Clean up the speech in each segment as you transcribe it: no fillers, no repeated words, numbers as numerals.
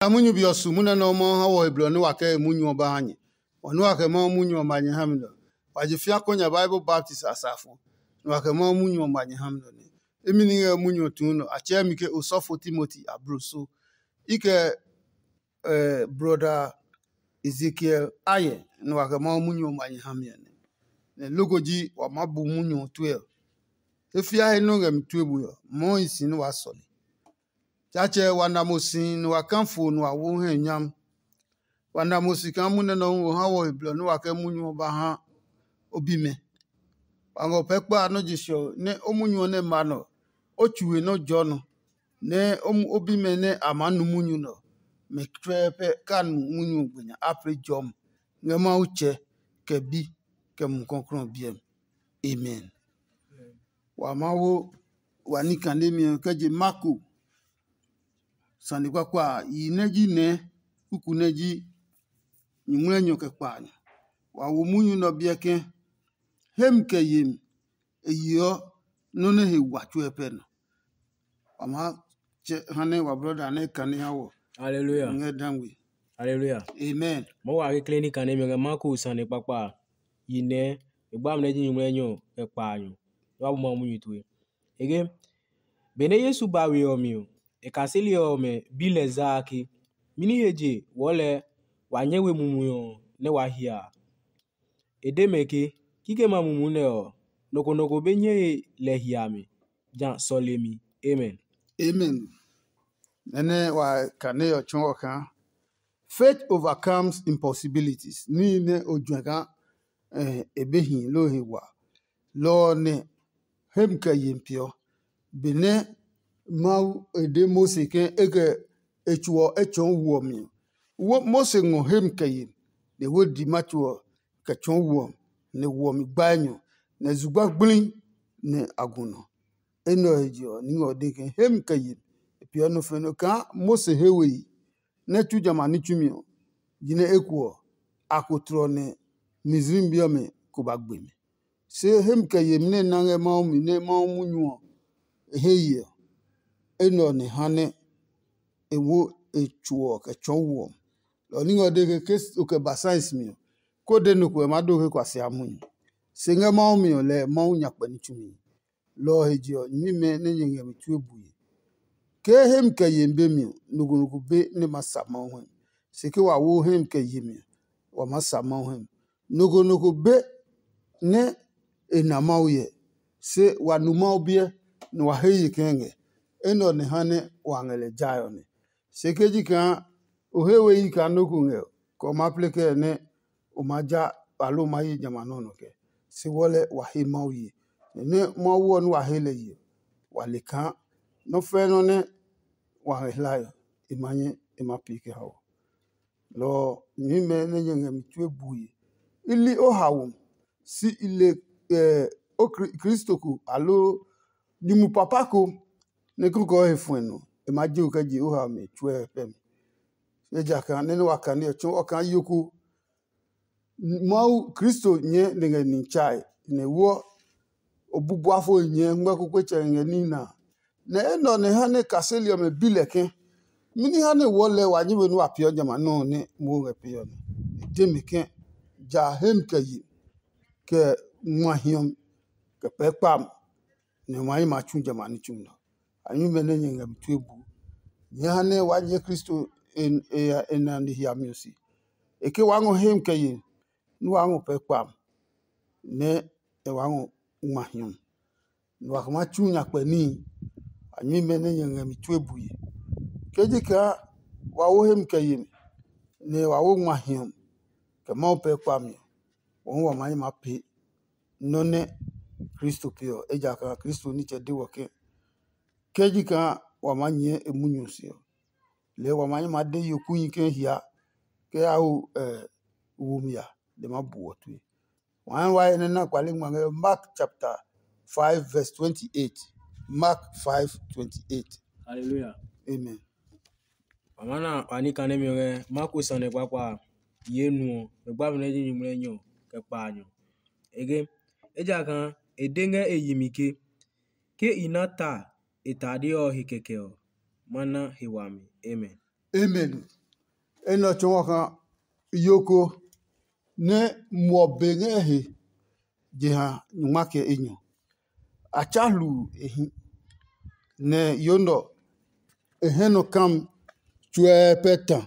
Amunyu biosu muna no mo hawo iblo no wake munyu oba hanye. Onu wake mo munyu omanye hamdo. Wajifia konya Bible Baptist asafo. No wake mo munyu omanye hamdo ni. Emini nge munyu tuno ache mike Osofo Timothy abruso. Ike brother Ezekiel aye no wake mo munyu omanye hamye ni. Ne logoji wa mabu munyu tuwe. Efia eno nge mtuebu yo. Mo isi no wasoli. Chache wanamusi no wakamfu no awuhe nyam. Wanamusi kamune no hawo iblo no wake munyu oba ha obime. Wango pekpa no jisho ne omunyu ne mano. Ochuwe no jono. Ne obime ne amanu munyu no. Mekrepe kan munyu gwenya apre jom. Ngema uche kebi ke mkonkron biem. Amen. Wamawo wanikandemi keje maku. Sandi kwa ineji ne ukuneji nyumwenyo ke kwanyo. Wa wumunyu no bieke hem ke yim eyo none he watu epeno. Wama hane wa brother ne kani hawo. Hallelujah. Ngedangwi. Hallelujah. Amen. Mo wa ke clinic ane me maku sandi kwa ine egba mneji nyumwenyo ke kwanyo. Wa bu mo munyu tuwe. Ege bene Yesu bawe omio. Ekasili ome bile zaki mini heje wole wanyewe mumuyo ne wahia edemeke kike mamumune o noko benye lehiame jan solemi. Amen. Amen. Nene wa kane yo chongo kan. Faith overcomes impossibilities. Ni ne ojuaka ebehin lo hewa. Lo ne hemke yimpio. Bene mau ede Mose ke ege echuo echon wuomi. Mose ngo hemke yin. De wodi machuo ke chon wuom. Ne wuomi banyo. Ne zugba glin ne aguno. Eno hejio ningo deke hemke yin. Pio no feno ka Mose hewe ne chujama ni chumio. Jine ekuo akotro ne mizrim biome kubagbeme. Se hemke yin ne nange maumi ne maumu nyuo. Heye eno ne hane ewo echuo ke chonwo lo ningo de ke oke basais mi ko de no ko ma do ke kwase amun singa ma mi le ma unya pani chumi lo hejio nyime ne nyenge mi tuebuye ke hem ke yembe mi nugunugu be ne masama ho se ke wa wo hem ke yemi wa masama ho nugunugu be ne enama uye se wa numa obie no wa heyi kenge eno ne hane wangele jayo ne sekeji kan ohewe yi kan no kunge ko mapleke ne umaja alo mayi jamano no ke se wole wa he mauyi ne mo wo no wa hele yi wale kan no fe no ne wa helayo imanye imapike hawo lo nyime ne nyenge mituebuyi ili o hawo si ile o kristoku alo nimu papako ne kuko hefueno imaji ukaji uha me chwe pem eja kan ne waka ne cho okan yoku mau Kristo nye nge ni chai ne wo obubu afo nye ngba ko kweche nge ni na eno ne ha ne kaselio me bileke mini ha ne wole wanyiwe no apio jama no ne mo repio ne demike ja hem kayi ke mwahiom ke pekpam ne mai ma chunja mani chumno anyu mene nyenga mtuebu nyane wanye Kristo en andi hiamiosi eke wango hem kayi nu wango pekpam ne e wango mahiom nu wakama chunya kwani anyu mene nyenga mtuebu ye kejika wawo hem kayi ne wawo mahiom ke ma pekpam won wa mai ma pe none Kristo pio ejaka Kristo ni chede woke kejika wamanye emunyusio le wamanye made yokunyi ke hia ke au wumia de mabuotu wan wa na kwale mwange Mark chapter 5 verse 28 Mark 5:28. Hallelujah. Amen. Amana anika ne mi maku sande kwa yenu egba mneji nyumwenyo ke kwanyo ege eja kan edenge eyimike ke inata itadio hikekeo mana hiwami. Amen. Amen. eno chongo kan yoko ne muobenge he jeha nyumake enyo achalu ehi ne yondo eheno kam chwe petan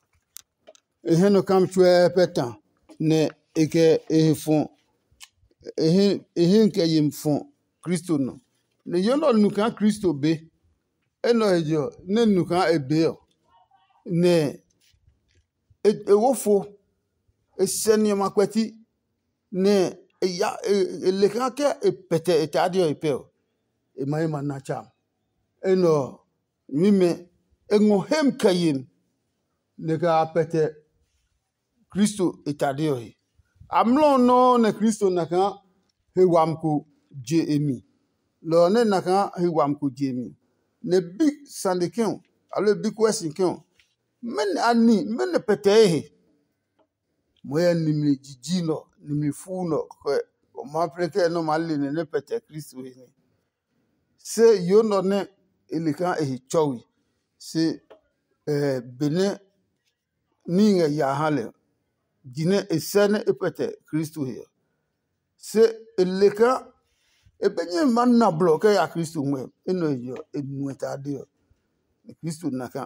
ne eke ehfon ehin ke yimfon Kristo no ne yondo nukan Kristo be eno ejo ne nukan ebe ne ewofo eseni makweti ne ya elekan ke epete etadio epeo emaye manacham eno mime engo hem kayim ne ka pete Kristo etadio he amlo no ne Kristo naka he wamku je emi lo ne naka he wamku je emi ne big sandikin alo big question kin men ani men pete he moya nimli jijino nimli funo ko o ma preke no mali ne pete Kristo he se yo no ne elikan ehi chowi se bene ninga ya hale dine esene epete Kristo he se eleka ebenye manna bloke ya Kristo mwe eno yo enueta dio Kristo naka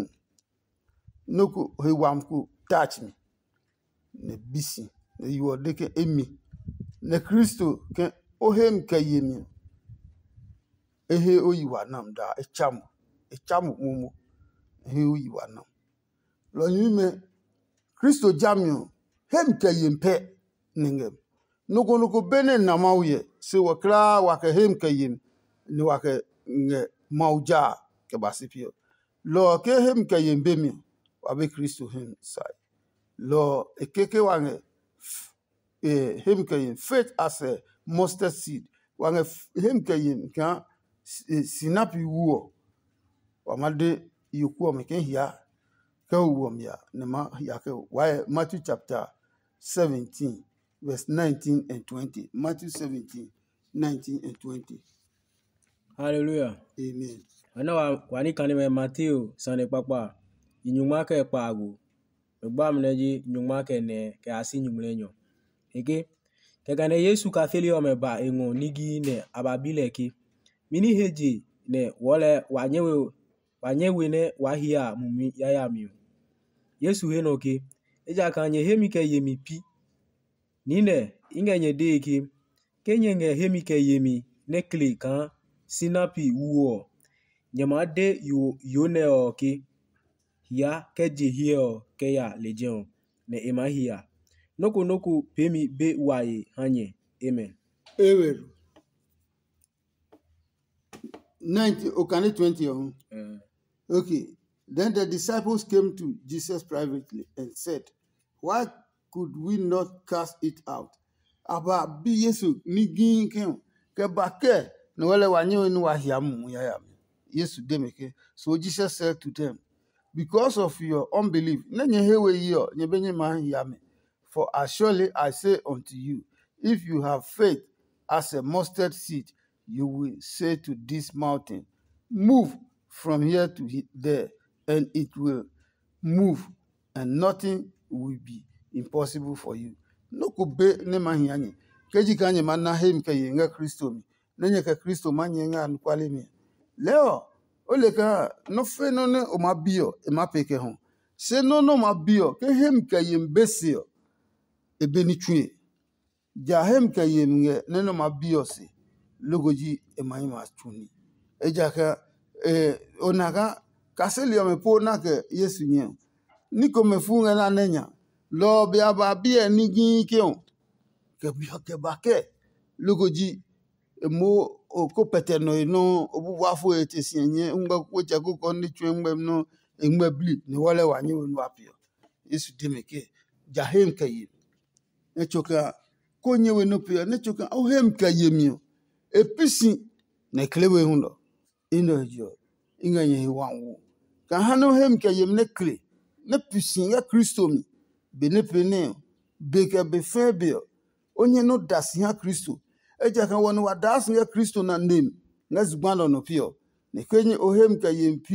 noku he wamku touch me ne bisi ne yuodeke emi ne Kristo ke ohem kayemi ehe oyiwa nam da echamu mumu ehe oyiwa nam lo nyime Kristo jamio hem kayempe ningem nuko bene namauye se wakra wake hem kayem ni wake nge mauja ke basipio lo ke hem kayembe mi wabe Kristo hem sai lo ekeke wange hem kayem faith as a mustard seed wange hem kayem kan sinapi wuo wamade yokuo meke hia ka wuom ya ne ma ya ke why Matthew chapter 17 verse 19 and 20 Matthew 17 19 and 20 Hallelujah. Amen. Ana wani kanime Matthew sane papa inyuma ke pago egba mneji nyuma ke ne ke asi nyumlenyo eke ke kane Yesu ka feli o meba engo nigi ne ababile ki mini heji ne wole wanyewe ne wahia mumi yaya mi Yesu henoke eja kanye hemike yemi pi nine ingenye deki kenyenge hemike yemi nekli kan sinapi uo nyamade yone oke ya keje hiyo keya legion ne emahia noko pemi be waye hanye amen. Eweru 90 okane 20 Okay. Then the disciples came to Jesus privately and said, why could we not cast it out? Aba bi Yesu ni gin ke bake no wale wanyo ni wahiamu ya. Yesu demeke. So Jesus said to them, because of your unbelief, nenye hewe yo nyebenye mahiyame. For as surely I say unto you, if you have faith as a mustard seed, you will say to this mountain, move from here to there, and it will move, and nothing will be impossible for you. No kube ne mahiyanye. Keji kanye mana hem ke yenga Kristo mi. Nenye ke Kristo manye nga nukwale mi. Leo oleka no fe no ne omabio emapeke hon. Se no mabio ke hem ke yembesio ebeni tue. Ja hem ke yemnge ne no mabio se logoji emaima tuni. Ejaka onaga kaseli omepo na ke Yesu nye. Niko mefunga na nenya. Lo biaba bie nigi kion. Ke bake logoji mo ko peteno no obuwafo etesienye ngba kwocha ko konni twembe no engbe bli ni wale wanyi wonu apio Yesu demeke jahem kayi ne choka konye we no pio ne choka o hem kayemio episi ne klewe hundo ino jo inganye wanwu ka hano hem kayem ne kle ne pisi ya Kristo mi benepene beke befebio onye no dasi ha Kristo eja kan wonu wa dasi ya Kristo na name na zgbano no pio ne kwenye ohem ka yem pio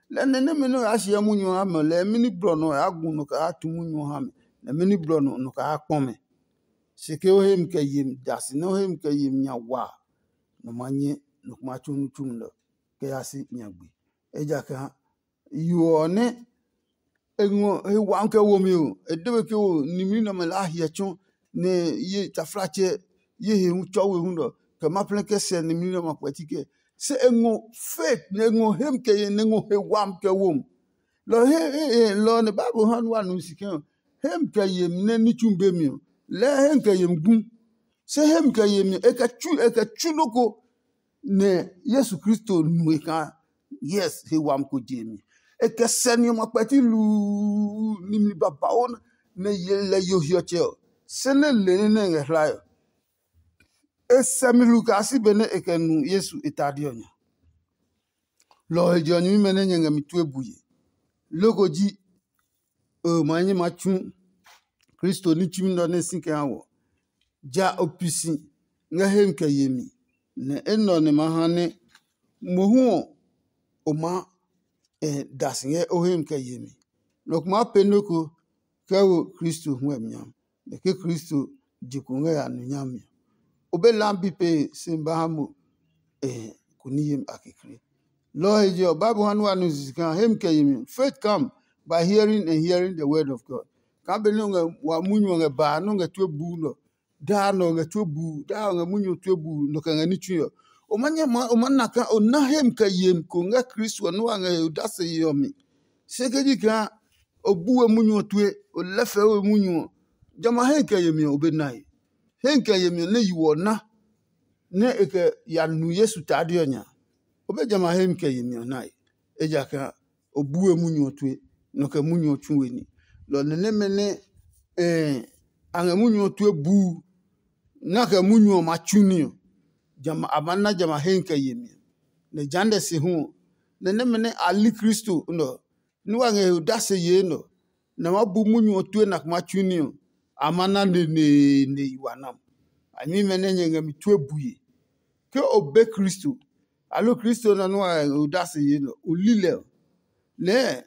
le nene me no ahyia mu nyu ha me le mini bro no agu no ka atu mu nyu ha me le mini bro no ka akpon me sike o hem ka yim das no hem ka yim nya wa no manye no kuma chunu chum no ke asi nyagbe eja ka yuone enwo he wan ka wo mi o edebe ke o ni mi no me la ahia chon ne ye tafrache ye he hu chowe hu no ke ma plan ke se ni mi no ma kwatike se enwo faith ne enwo hem ke ye ne enwo he wam ke wo lo he lo ne bible han wa no sike hem ke ye ne ni chumbe mi o le hem ke ye mgun se hem ke ye mi e ka chu loko ne Yesu Kristo nu ka yes he wam ko jemi e ke seni ma pati lu ni mi baba on ne ye le yo hioche se ne le ne ngehlayo e semi lu ka si bene e ke nu Yesu itadio nya lo e jo ni mene nyenga mi tu ebuye logo ji o manye ma chu Kristo ni chim no ne sinke awo ja opisi nga hem ke yemi ne eno ne mahane mohu o ma dasinye ohem ke yemi nok ma penoko ka wo Kristo hu emnyam ne ke Kristo jikunga ya nunyam obe lambi pe simbahamu kuniyem akikri lo ejo babu hanu anu zika hem ke yemi faith come by hearing and hearing the word of God ka be no wa munyu nga ba no nga tuebu no da no nga tuebu da nga munyu tuebu no ka ngani tuyo o manna ka o na hem ka yem ko nga Kristo no nga udase yomi sekeji ka obuwe munyu tue o lefe we munyu jama hem ka yemi obenai hem ka yemi ne yiwo na ne eke ya nu Yesu tadio nya obe jama hem ka yemi onai eja ka obuwe munyu tue no ka munyu tuweni lo ne mene anga munyu tue bu na ka munyu ma chunio jama amana jama henka yemi ne jande si hu ne mene ali Kristo no nuwa nge udase ye no na mabu munyu otue na kuma chunio amana ne iwanam ami mene nyenga mi tue buye ke obe Kristo alo Kristo na nuwa udase ye no ulile le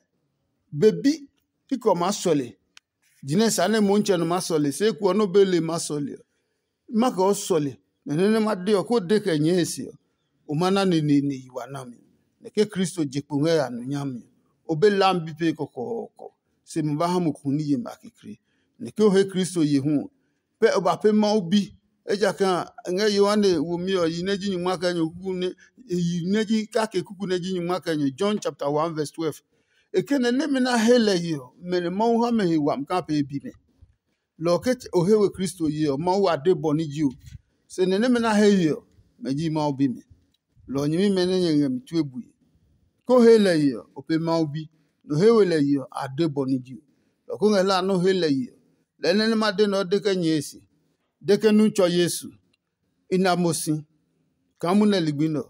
bebi iko masole jine sane monche no masole se ku ono bele masole maka osole nene madio ko de ke nyesi o mana ne iwanam ne ke Kristo jikunga ya nunyam obe lambi pe kokoko se mbaha mukuni ye makikri ne ke o he Kristo ye hu pe oba pe ma obi eja kan nga Yohane wo mi o yineji nyuma kan yoku ne yineji ka ke kuku neji nyuma kan John chapter 1 verse 12 ekene ne mena hele yo mene mo ha me wam ka pe bi me lo ke o hewe Kristo ye ma wa de boni ji o se ne mena he yo meji ma obi me lo nyimi mene nyenga mitu ebu ko hele yo o pe ma obi no hewe le yo ade boni ji lo ko ngela no hele yo le ne ma de no de ke nyesi de ke nu cho Yesu ina mosi kamu na ligbino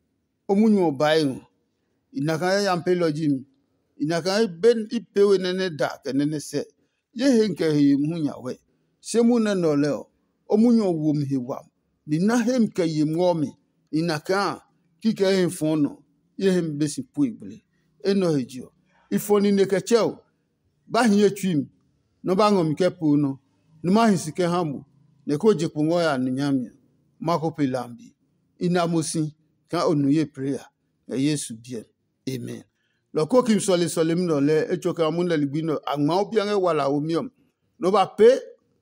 omunyu obai ina kan ya mpelo jimi ina kan ben ipewe nene da ke nene se ye henke he munya we se mu ne no le omunyu wo mhi wam ni na hem ke ye mwomi ina kan kike he fono ye hem besi puible eno hejo ifoni ne ke cheo ba hie twim no ba ngom ke pu no no ma hisike hamu ne ko je pungo ya nyamia mako pelambi ina mosi kan onuye prayer Yesu bien amen lo ko kim sole mi le echoka munda libino agma obi an wala omiom no ba pe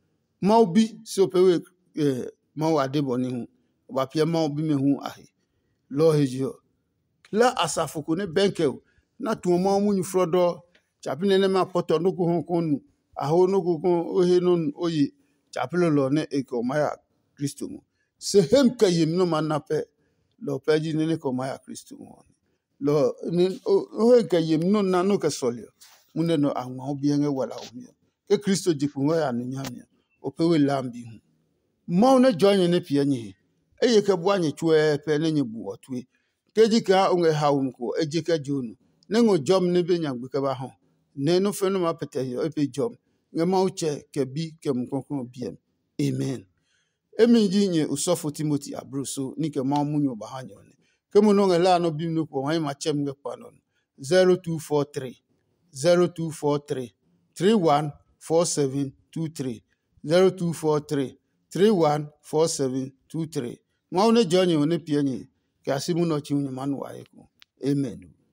ma obi so pe we ma wa de boni hu ba pe ma obi me hu ahi lo hejo la asafuku ne benke na tu ma mu nyu frodo chapine ne ma poto no ko honu aho no ko ohe no oyi chapilo lo ne eko maya Kristo mu se hem kayem no manape lo peji ne ko maya Kristo mu lo ni o he kayem no na no ka solio munde no anwa obi an wala omi ke Kristo jipungo ya no nyamia opewe lambi hu mo ne join ne pie nyi eye ke buanye chwe pe ne nyi buo twe keji ka onge hawum ko eje ka jonu ne ngo jom ne be nyagbe ka ba ho ne no fe no ma pete yo epe jom nge ma uche ke bi ke mkonkon bien amen emi ji nye usofo Timothy abruso ni ke ma munyo ba hanyo ne ke mo no nge la no bi no ko wan ma chem nge pa no 0243 0243 314723 0243 314723 mwa une jonyi une pienyi kasi muno chi unyamanu wa eko. Amen.